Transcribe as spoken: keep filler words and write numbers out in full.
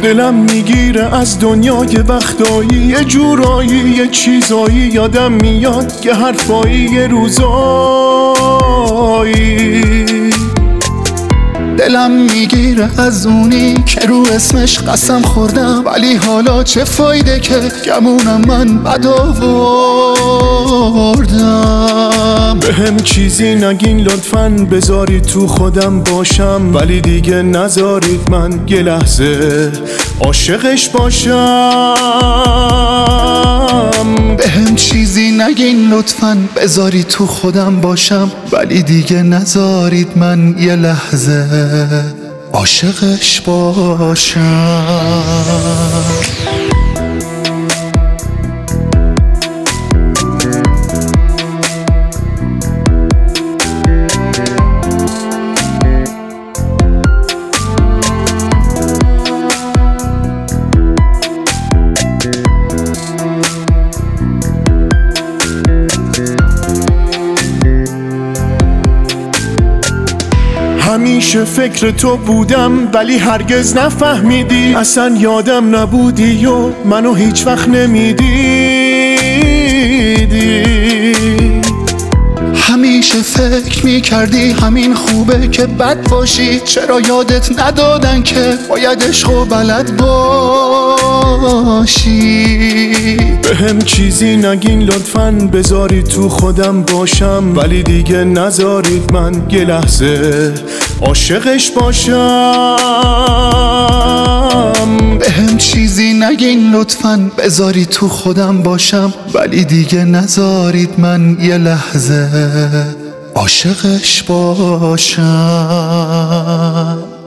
دلم میگیره از دنیای وقتایی، یه جورایی یه چیزایی یادم میاد، یه حرفایی یه روزایی. دلم میگیره از اونی که رو اسمش قسم خوردم، ولی حالا چه فایده که گمونم من بد آوردم. بهم چیزی نگین لطفاً، بذارید تو خودم باشم، ولی دیگه نذارید من یه لحظه عاشقش باشم. بهم چیزی نگین لطفاً، بذارید تو خودم باشم، ولی دیگه نذارید من یه لحظه عاشقش باشم. همیشه فکر تو بودم ولی هرگز نفهمیدی، اصلا یادم نبودی و منو هیچ وقت نمیدیدی. همیشه فکر میکردی همین خوبه که بد باشی، چرا یادت ندادن که باید عشق و بلد باشی. بهم چیزی نگین لطفاً، بذارید تو خودم باشم، ولی دیگه نذارید من یه لحظه عاشقش باشم. بهم چیزی نگین لطفاً، بذارید تو خودم باشم، ولی دیگه نذارید من یه لحظه عاشقش باشم.